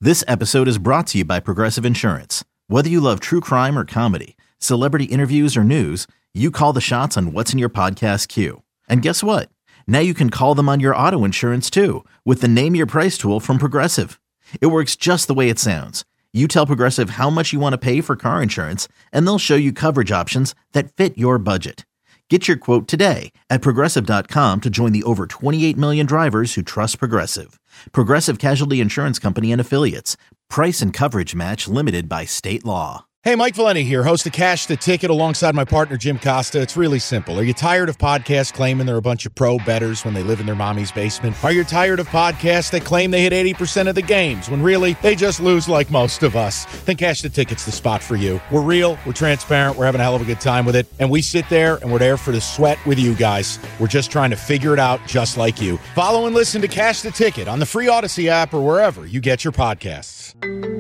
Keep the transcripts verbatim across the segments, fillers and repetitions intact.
This episode is brought to you by Progressive Insurance. Whether you love true crime or comedy, celebrity interviews or news, you call the shots on what's in your podcast queue. And guess what? Now you can call them on your auto insurance too with the Name Your Price tool from Progressive. It works just the way it sounds. You tell Progressive how much you want to pay for car insurance, and they'll show you coverage options that fit your budget. Get your quote today at Progressive dot com to join the over twenty-eight million drivers who trust Progressive. Progressive Casualty Insurance Company and Affiliates. Price and coverage match limited by state law. Hey, Mike Valenti here, host of Cash the Ticket alongside my partner Jim Costa. It's really simple. Are you tired of podcasts claiming they're a bunch of pro bettors when they live in their mommy's basement? Are you tired of podcasts that claim they hit eighty percent of the games when really they just lose like most of us? Then Cash the Ticket's the spot for you. We're real, we're transparent, we're having a hell of a good time with it, and we sit there and we're there for the sweat with you guys. We're just trying to figure it out just like you. Follow and listen to Cash the Ticket on the free Odyssey app or wherever you get your podcasts.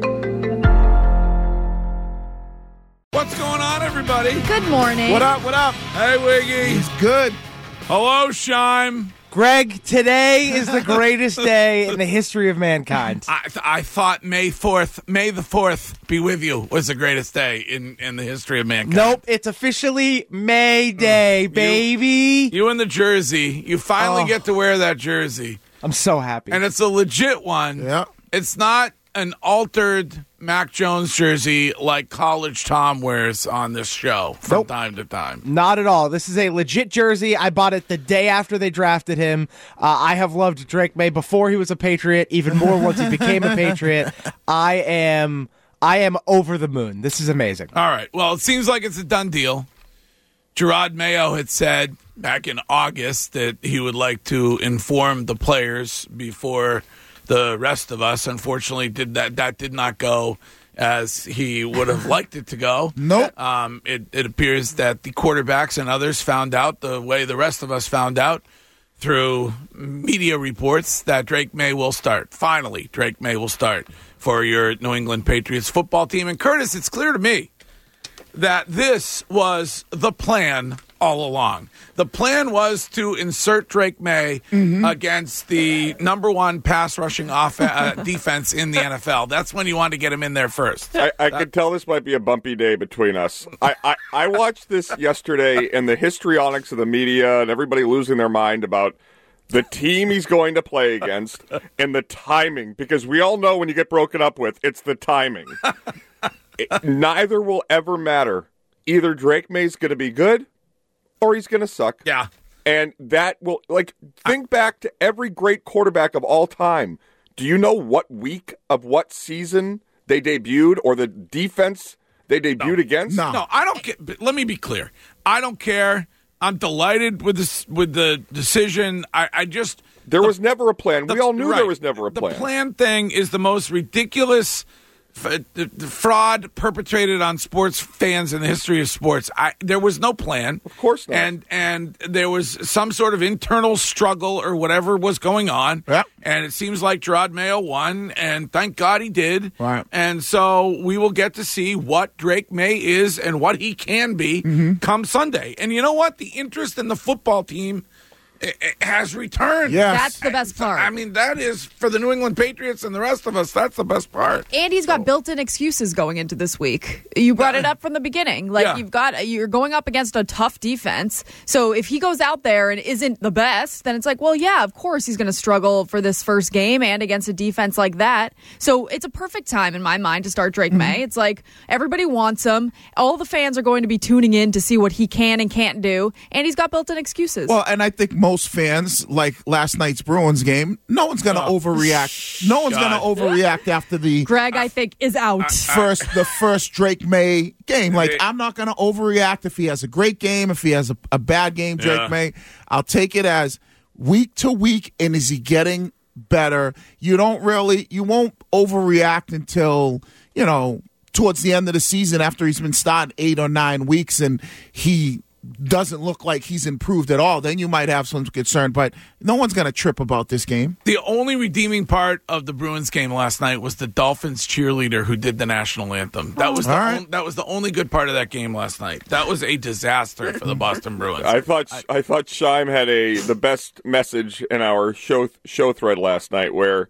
What's going on, everybody? Good morning. What up, what up? Hey, Wiggy. He's good. Hello, Shime. Greg, today is the greatest day in the history of mankind. I, th- I thought May fourth, May the fourth be with you was the greatest day in, in the history of mankind. Nope, it's officially May Day, baby. You, you in the jersey. You finally Oh. get to wear that jersey. I'm so happy. And it's a legit one. Yeah. It's not an altered Mac Jones jersey like College Tom wears on this show from Nope. time to time. Not at all. This is a legit jersey. I bought it the day after they drafted him. Uh, I have loved Drake May before he was a Patriot, even more once he became a Patriot. I am I am over the moon. This is amazing. All right. Well, it seems like it's a done deal. Gerard Mayo had said back in August that he would like to inform the players before the rest of us. Unfortunately, did that that did not go as he would have liked it to go. Nope. Um, it, it appears that the quarterbacks and others found out the way the rest of us found out through media reports that Drake May will start. Finally, Drake May will start for your New England Patriots football team. And Curtis, it's clear to me that this was the plan all along. The plan was to insert Drake May mm-hmm. against the number one pass rushing off- uh, defense in the N F L. That's when you wanted to get him in there first. I, I that- could tell this might be a bumpy day between us. I, I, I watched this yesterday and the histrionics of the media and everybody losing their mind about the team he's going to play against and the timing, because we all know when you get broken up with, it's the timing. It, neither will ever matter. Either Drake May's going to be good or he's going to suck. Yeah. And that will, like, think back to every great quarterback of all time. Do you know what week of what season they debuted or the defense they debuted no. against? No. no, I don't care. Let me be clear. I don't care. I'm delighted with this, with the decision. I, I just... There the, was never a plan. The, we all knew right. there was never a plan. The plan thing is the most ridiculous f- the fraud perpetrated on sports fans in the history of sports. I, there was no plan. Of course not. And and there was some sort of internal struggle or whatever was going on. Yep. And it seems like Gerard Mayo won, and thank God he did. Right. And so we will get to see what Drake May is and what he can be mm-hmm. come Sunday. And you know what? The interest in the football team it, it has returned. Yes. That's the best part. I mean, that is, for the New England Patriots and the rest of us, that's the best part. And he's got built-in excuses going into this week. You brought it up from the beginning. Like, Yeah. you've got, you're going up against a tough defense. So if he goes out there and isn't the best, then it's like, well, yeah, of course he's going to struggle for this first game and against a defense like that. So it's a perfect time in my mind to start Drake mm-hmm. May. It's like everybody wants him. All the fans are going to be tuning in to see what he can and can't do. And he's got built-in excuses. Well, and I think most fans, like last night's Bruins game, no one's going to Oh, overreact. No one's going to overreact after the Greg, I think, is out. first the first Drake May game. Like, Hey. I'm not going to overreact if he has a great game, if he has a, a bad game, Drake Yeah. May. I'll take it as week to week, and is he getting better? You don't really, you won't overreact until, you know, towards the end of the season after he's been starting eight or nine weeks and he doesn't look like he's improved at all. Then you might have some concern, but no one's going to trip about this game. The only redeeming part of the Bruins game last night was the Dolphins cheerleader who did the national anthem. That was the All right. on, that was the only good part of that game last night. That was a disaster for the Boston Bruins. I thought I, thought Scheim had a the best message in our show show thread last night, where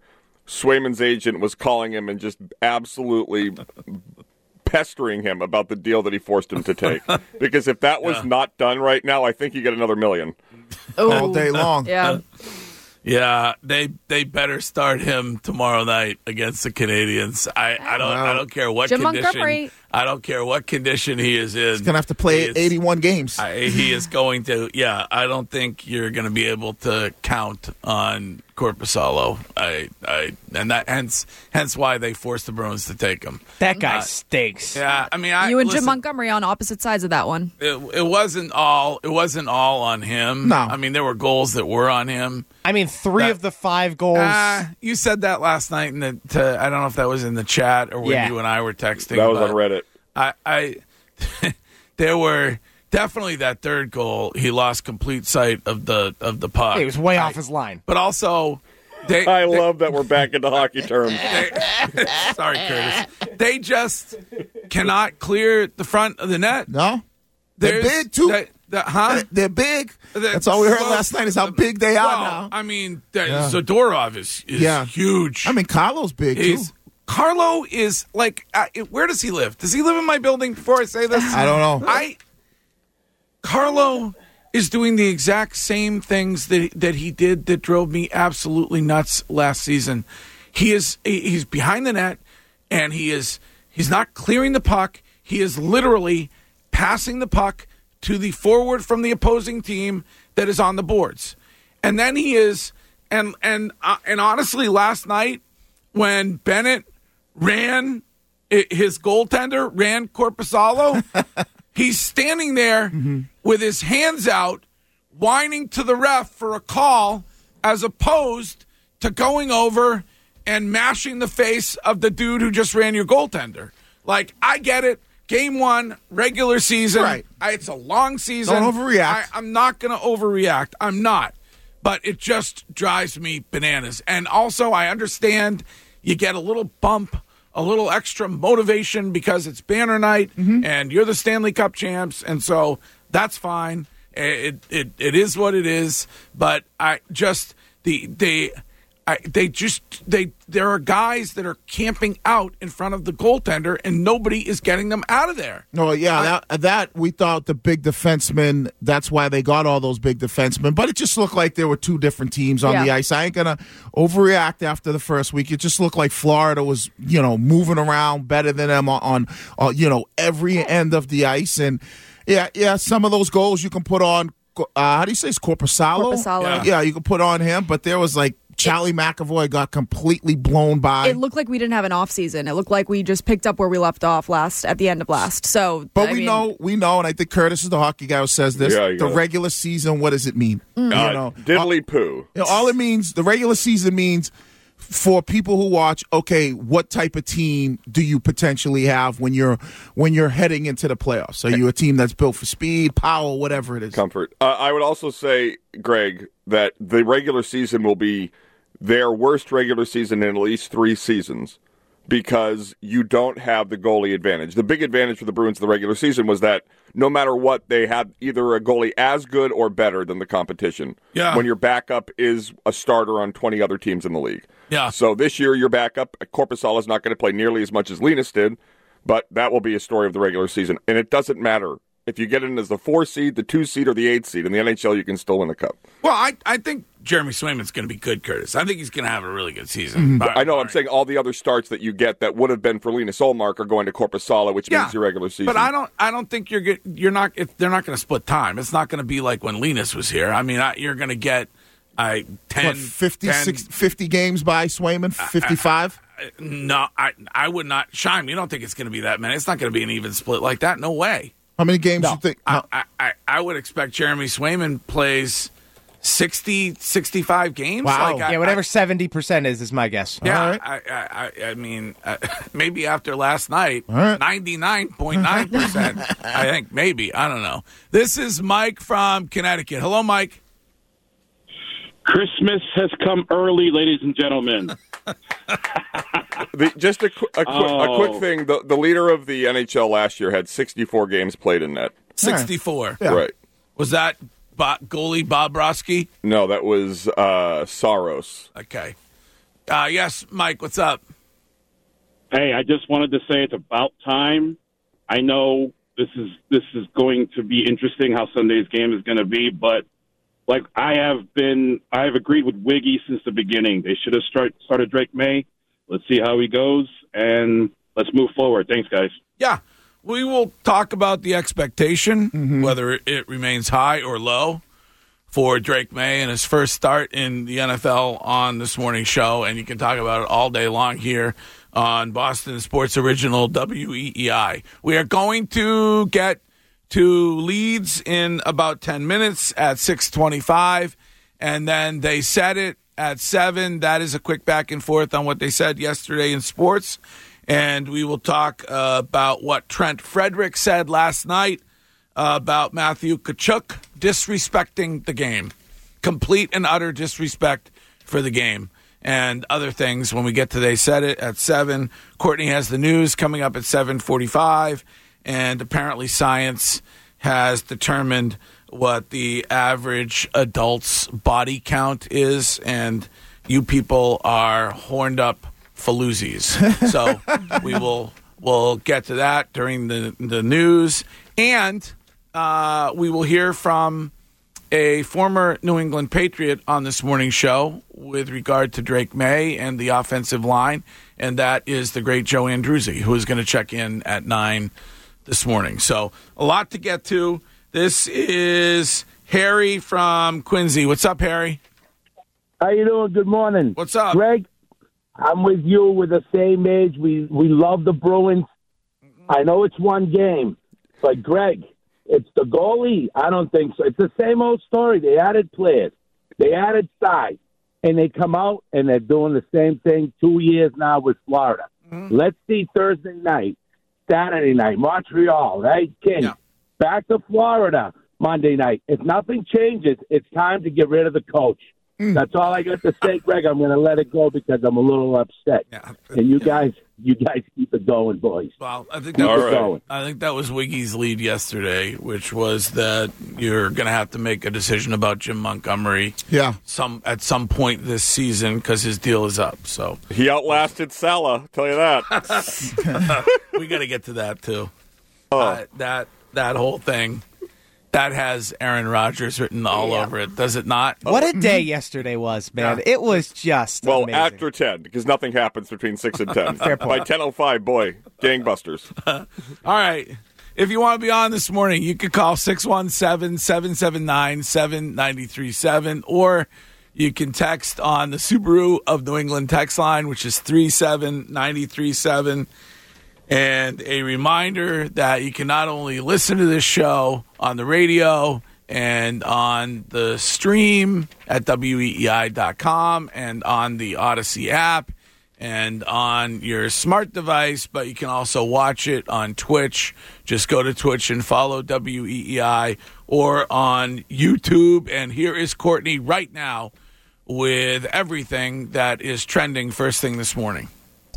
Swayman's agent was calling him and just absolutely pestering him about the deal that he forced him to take. Because if that was yeah. not done right now, I think you get another million. Ooh. All day long. Yeah. Yeah, they they better start him tomorrow night against the Canadians. I, I don't wow. I don't care what Jim condition Montgomery. I don't care what condition he is in. He's gonna have to play is, eighty-one games. I, he is going to. Yeah, I don't think you're going to be able to count on Korpisalo. I I and that hence hence why they forced the Bruins to take him. That guy uh, stinks. Yeah, I mean, I, you and listen, Jim Montgomery on opposite sides of that one. It, it wasn't all. It wasn't all on him. No, I mean there were goals that were on him. I mean, three that, of the five goals. Uh, you said that last night in the. To, I don't know if that was in the chat or when yeah. you and I were texting. That was on Reddit. I, I there were definitely that third goal. He lost complete sight of the of the puck. He was way I, off his line. But also, they, I they, love that we're back into hockey terms. They, sorry, Curtis. They just cannot clear the front of the net. No, they're There's, big too. They, the, huh? They're big. That's all we heard well, last night is how big they are well, now. I mean, the, Yeah. Zadorov is, is Yeah. huge. I mean, Carlo's big He's, too. Carlo is like, uh, where does he live? Does he live in my building? Before I say this, I don't know. I Carlo is doing the exact same things that that he did that drove me absolutely nuts last season. He is he's behind the net, and he is he's not clearing the puck. He is literally passing the puck to the forward from the opposing team that is on the boards, and then he is and and uh, and honestly, last night when Bennett ran his goaltender, ran Korpisalo, he's standing there mm-hmm. with his hands out, whining to the ref for a call, as opposed to going over and mashing the face of the dude who just ran your goaltender. Like, I get it. Game one, regular season. Right. I, it's a long season. Don't overreact. I, I'm not going to overreact. I'm not. But it just drives me bananas. And also, I understand you get a little bump, a little extra motivation because it's banner night mm-hmm. and you're the Stanley Cup champs, and so that's fine. It it it is what it is. But I just the they I, they just they there are guys that are camping out in front of the goaltender and nobody is getting them out of there. No, yeah, I, that that we thought the big defensemen. That's why they got all those big defensemen. But it just looked like there were two different teams on yeah. the ice. I ain't gonna overreact after the first week. It just looked like Florida was, you know, moving around better than them on, on, on you know, every end of the ice. And yeah, yeah, some of those goals you can put on. Uh, how do you say it's Korpisalo? Korpisalo. Yeah. yeah, you can put on him. But there was like. Charlie McAvoy got completely blown by. It looked like we didn't have an off season. It looked like we just picked up where we left off last at the end of last. So, but I we mean, know, we know, and I think Curtis is the hockey guy who says this. Yeah, the regular season, what does it mean? Uh, You know, diddly poo. all, all it means, the regular season means for people who watch, okay, what type of team do you potentially have when you're when you're heading into the playoffs? Are you a team that's built for speed, power, whatever it is? Comfort. Uh, I would also say, Greg, that the regular season will be their worst regular season in at least three seasons because you don't have the goalie advantage. The big advantage for the Bruins in the regular season was that no matter what, they had either a goalie as good or better than the competition. Yeah. When your backup is a starter on twenty other teams in the league. Yeah. So this year, your backup, Korpisalo, is not going to play nearly as much as Linus did, but that will be a story of the regular season. And it doesn't matter. If you get in as the four seed, the two seed, or the eight seed in the N H L, you can still win the cup. Well, I, I think Jeremy Swayman's going to be good, Curtis. I think he's going to have a really good season. Mm-hmm. I know. I'm saying all the other starts that you get that would have been for Linus Ullmark are going to Korpisalo, which yeah, means your regular season. But I don't. I don't think you're get, you're not. If they're not going to split time, it's not going to be like when Linus was here. I mean, I, you're going to get I ten, What, fifty, ten sixty, fifty games by Swayman, fifty-five. I, I, no, I I would not. Shime, you don't think it's going to be that many? It's not going to be an even split like that. No way. How many games do you think? I, I, I, I would expect Jeremy Swayman plays sixty, sixty-five games. Wow. Like I, yeah, whatever I, seventy percent is, is my guess. Yeah, All right. I, I, I, I mean, uh, maybe after last night, right. ninety-nine point nine percent. I think maybe. I don't know. This is Mike from Connecticut. Hello, Mike. Christmas has come early, ladies and gentlemen. the, just a, qu- a, qu- oh. a quick thing. The, the leader of the N H L last year had sixty-four games played in net. sixty-four. Yeah. Right. Was that Bo- goalie Bob Broski? No, that was uh, Saros. Okay. Uh, yes, Mike, what's up? Hey, I just wanted to say it's about time. I know this is this is going to be interesting how Sunday's game is going to be, but like I have been, I have agreed with Wiggy since the beginning. They should have start, started Drake May. Let's see how he goes, and let's move forward. Thanks, guys. Yeah, we will talk about the expectation, Mm-hmm. whether it remains high or low for Drake May and his first start in the N F L on this morning's show, and you can talk about it all day long here on Boston Sports Original W E E I. We are going to get to Leeds in about ten minutes at six twenty-five, and then they said it at seven. That is a quick back and forth on what they said yesterday in sports, and we will talk uh, about what Trent Frederick said last night uh, about Matthew Tkachuk disrespecting the game. Complete and utter disrespect for the game. And other things when we get to They Said It at seven. Courtney has the news coming up at seven forty-five. And apparently science has determined what the average adult's body count is. And you people are horned up faloozies. So we will we'll get to that during the, the news. And uh, we will hear from a former New England Patriot on this morning's show with regard to Drake May and the offensive line, and that is the great Joe Andruzzi, who is going to check in at nine this morning. So a lot to get to. This is Harry from Quincy. What's up, Harry? How you doing? Good morning. What's up? Greg, I'm with you. We're the same age. We, we love the Bruins. I know it's one game, but Greg, it's the goalie. I don't think so. It's the same old story. They added players. They added size. And they come out and they're doing the same thing two years now with Florida. Mm-hmm. Let's see Thursday night, Saturday night, Montreal, right? King. Yeah. Back to Florida Monday night. If nothing changes, it's time to get rid of the coach. Mm. That's all I got to say, Greg. I'm going to let it go because I'm a little upset. Yeah. And you guys, you guys keep it going, boys. Well, I think that was, right. I think that was Wiggy's lead yesterday, which was that you're going to have to make a decision about Jim Montgomery. Yeah. Some at some point this season because his deal is up. So he outlasted Salah. I'll tell you that. We got to get to that too. Oh. Uh, that that whole thing. That has Aaron Rodgers written all yeah. over it, does it not? What a day yesterday was, man. Yeah. It was just Well, amazing. After ten, because nothing happens between six and ten. Fair point. By ten oh five, boy, gangbusters. All right. If you want to be on this morning, you can call six one seven, seven seven nine, seven nine three seven, or you can text on the Subaru of New England text line, which is three seven nine three seven. And a reminder that you can not only listen to this show on the radio and on the stream at W E E I dot com and on the Odyssey app and on your smart device, but you can also watch it on Twitch. Just go to Twitch and follow W E E I, or on YouTube. And here is Courtney right now with everything that is trending first thing this morning.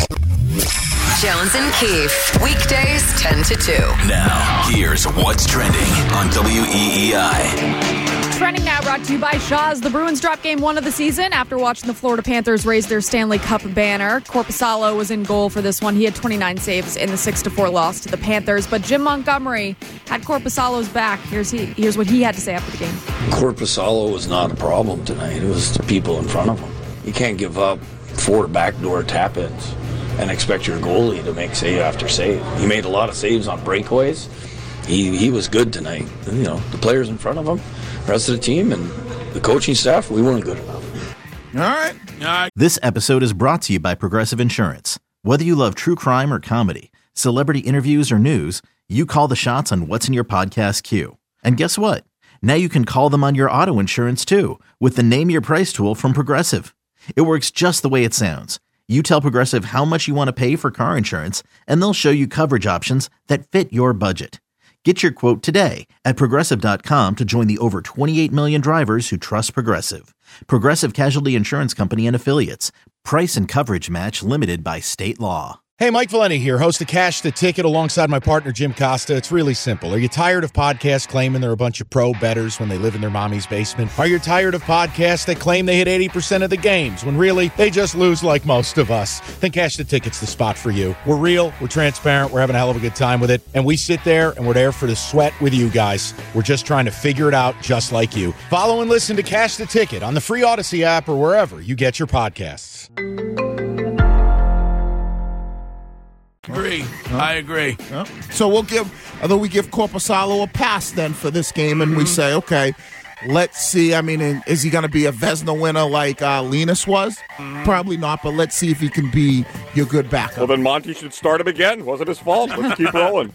Jones and Keefe, weekdays ten to two. Now, here's what's trending on W E E I. Trending now brought to you by Shaw's. The Bruins dropped game one of the season after watching the Florida Panthers raise their Stanley Cup banner. Korpisalo was in goal for this one. He had twenty-nine saves in the six to four loss to the Panthers. But Jim Montgomery had Korpisalo's back. Here's he. Here's what he had to say after the game. Korpisalo was not a problem tonight. It was the people in front of him. You can't give up four backdoor tap-ins and expect your goalie to make save after save. He made a lot of saves on breakaways. He he was good tonight. You know, the players in front of him, the rest of the team, and the coaching staff, we weren't good enough. All right. All right. This episode is brought to you by Progressive Insurance. Whether you love true crime or comedy, celebrity interviews or news, you call the shots on what's in your podcast queue. And guess what? Now you can call them on your auto insurance too with the Name Your Price tool from Progressive. It works just the way it sounds. You tell Progressive how much you want to pay for car insurance, and they'll show you coverage options that fit your budget. Get your quote today at Progressive dot com to join the over twenty-eight million drivers who trust Progressive. Progressive Casualty Insurance Company and Affiliates. Price and coverage match limited by state law. Hey, Mike Valenti here, host of Cash the Ticket alongside my partner, Jim Costa. It's really simple. Are you tired of podcasts claiming they're a bunch of pro bettors when they live in their mommy's basement? Are you tired of podcasts that claim they hit eighty percent of the games when really they just lose like most of us? Then Cash the Ticket's the spot for you. We're real, we're transparent, we're having a hell of a good time with it, and we sit there and we're there for the sweat with you guys. We're just trying to figure it out just like you. Follow and listen to Cash the Ticket on the free Odyssey app or wherever you get your podcasts. Agree. I agree. Yeah. So we'll give, although we give Korpisalo a pass then for this game, and we say, okay, let's see. I mean, is he going to be a Vezina winner like uh, Linus was? Mm-hmm. Probably not, but let's see if he can be your good backup. Well, then Monty should start him again. Wasn't his fault. Let's keep rolling.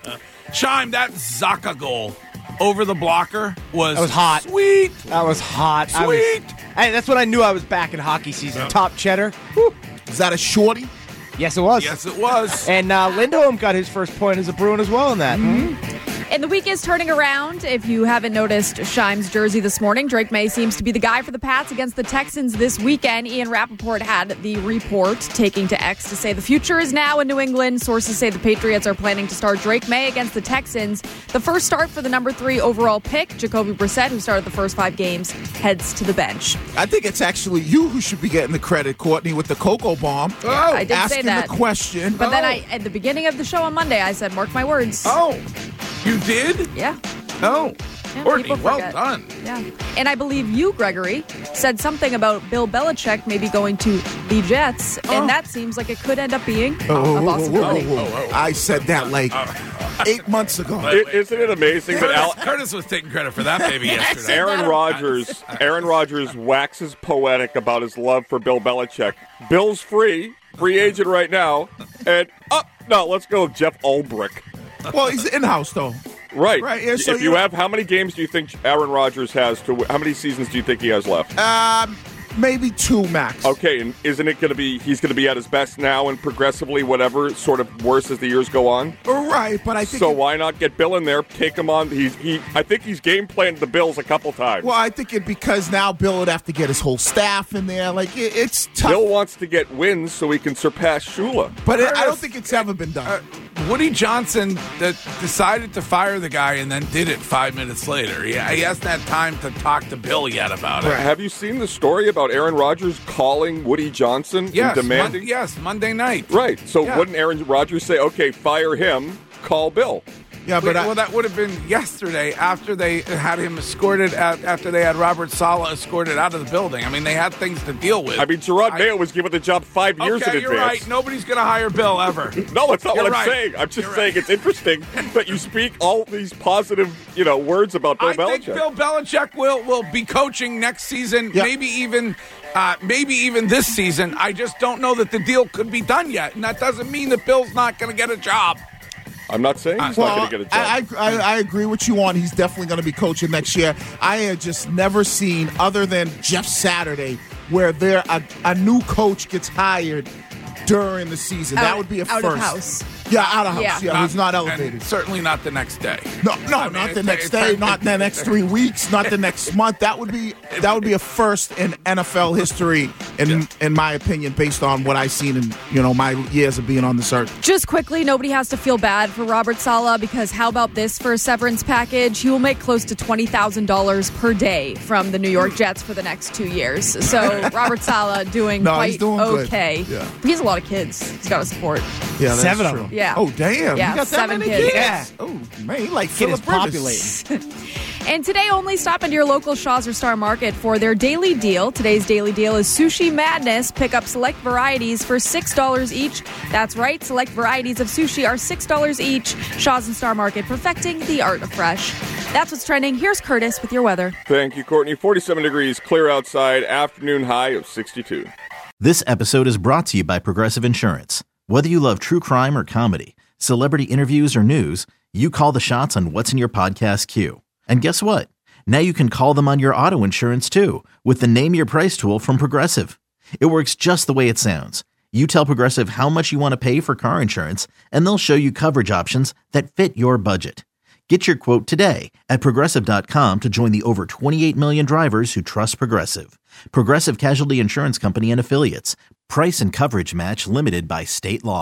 Chime, that Zaka goal over the blocker was, that was hot. Sweet. That was hot. Sweet. I was, hey, that's when I knew I was back in hockey season. Yeah. Top cheddar. Woo. Is that a shorty? Yes, it was. Yes, it was. And uh, Lindholm got his first point as a Bruin as well in that. Mm-hmm. And the week is turning around. If you haven't noticed Shime's jersey this morning, Drake May seems to be the guy for the Pats against the Texans this weekend. Ian Rappaport had the report taking to X to say the future is now in New England. Sources say the Patriots are planning to start Drake May against the Texans. The first start for the number three overall pick, Jacoby Brissett, who started the first five games, heads to the bench. I think it's actually you who should be getting the credit, Courtney, with the Cocoa Bomb. Oh, yeah, I did asking say that. the question. But oh. then I, at the beginning of the show on Monday, I said, mark my words. Oh. You did? Yeah. Oh. Yeah, Courtney, well forget. done. Yeah. And I believe you, Gregory, said something about Bill Belichick maybe going to the Jets, oh. and that seems like it could end up being oh, a possibility. Oh, oh, oh, oh. I said that like eight months ago. It, isn't it amazing Curtis, that Al- Curtis was taking credit for that baby yesterday? Aaron Rodgers, Aaron Rodgers waxes poetic about his love for Bill Belichick. Bill's free, free agent right now, and oh no, let's go with Jeff Ulbrich. Well, he's in-house, though. Right. Right. Yeah, so if you have, how many games do you think Aaron Rodgers has to? How many seasons do you think he has left? Um, maybe two max. Okay, and isn't it going to be? He's going to be at his best now, and progressively, whatever, sort of worse as the years go on. Right, but I think so. It, why not get Bill in there? Take him on. He's he. I think he's game planned the Bills a couple times. Well, I think it because now Bill would have to get his whole staff in there. Like it, it's tough. Bill wants to get wins so he can surpass Shula. But it, I don't think it's ever been done. Uh, Woody Johnson that decided to fire the guy and then did it five minutes later. He, he hasn't had time to talk to Bill yet about it. Right. Have you seen the story about Aaron Rodgers calling Woody Johnson yes, and demanding? Mon- yes, Monday night. Right. So yeah. wouldn't Aaron Rodgers say, okay, fire him, call Bill? Yeah, but well, I, well, that would have been yesterday after they had him escorted out, after they had Robert Saleh escorted out of the building. I mean, they had things to deal with. I mean, Gerard I, Mayo was given the job five years okay, in you're advance. right. Nobody's going to hire Bill ever. No, that's not you're what I'm right. saying. I'm just you're saying right. it's interesting that you speak all these positive, you know, words about Bill I Belichick. think Bill Belichick will will be coaching next season, yep. maybe even. Uh, maybe even this season. I just don't know that the deal could be done yet, and that doesn't mean that Bill's not going to get a job. I'm not saying he's well, not going to get a job. I, I, I agree with you on he's definitely going to be coaching next year. I have just never seen, other than Jeff Saturday, where there a, a new coach gets hired during the season. Out, that would be a out first. Of house. Yeah, out of house. Yeah, Yeah, Not- he's not elevated. Certainly not the next day. No, no, I mean, not the it's- next it's- day, not the next three weeks, not the next month. That would be that would be a first in N F L history, in Yeah. in my opinion, based on what I've seen in you know my years of being on the circuit. Just quickly, nobody has to feel bad for Robert Saleh because how about this for a severance package? He will make close to twenty thousand dollars per day from the New York Jets for the next two years. So Robert Saleh doing No, quite he's doing good. okay. Yeah. He has a lot of kids. He's got to support. Yeah, that's Seven of true. them. Yeah. Oh damn! Yeah, you got that seven many kids. Yeah. Oh man, he like Kid is Philip Rivers. populating. And today, only stop into your local Shaw's or Star Market for their daily deal. Today's daily deal is Sushi Madness. Pick up select varieties for six dollars each. That's right, select varieties of sushi are six dollars each. Shaw's and Star Market, perfecting the art of fresh. That's what's trending. Here's Curtis with your weather. Thank you, Courtney. forty-seven degrees, clear outside, afternoon high of sixty-two. This episode is brought to you by Progressive Insurance. Whether you love true crime or comedy, celebrity interviews or news, you call the shots on what's in your podcast queue. And guess what? Now you can call them on your auto insurance too with the Name Your Price tool from Progressive. It works just the way it sounds. You tell Progressive how much you want to pay for car insurance, and they'll show you coverage options that fit your budget. Get your quote today at Progressive dot com to join the over twenty-eight million drivers who trust Progressive. Progressive Casualty Insurance Company and Affiliates. Price and coverage match limited by state law.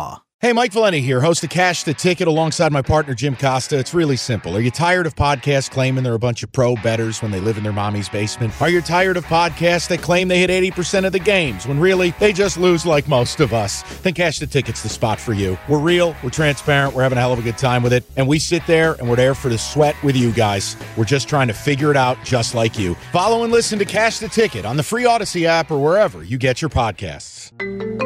Hey, Mike Valeni here, host of Cash the Ticket alongside my partner Jim Costa. It's really simple. Are you tired of podcasts claiming they're a bunch of pro bettors when they live in their mommy's basement? Are you tired of podcasts that claim they hit eighty percent of the games when really they just lose like most of us? Then Cash the Ticket's the spot for you. We're real, we're transparent, we're having a hell of a good time with it, and we sit there and we're there for the sweat with you guys. We're just trying to figure it out just like you. Follow and listen to Cash the Ticket on the free Odyssey app or wherever you get your podcasts.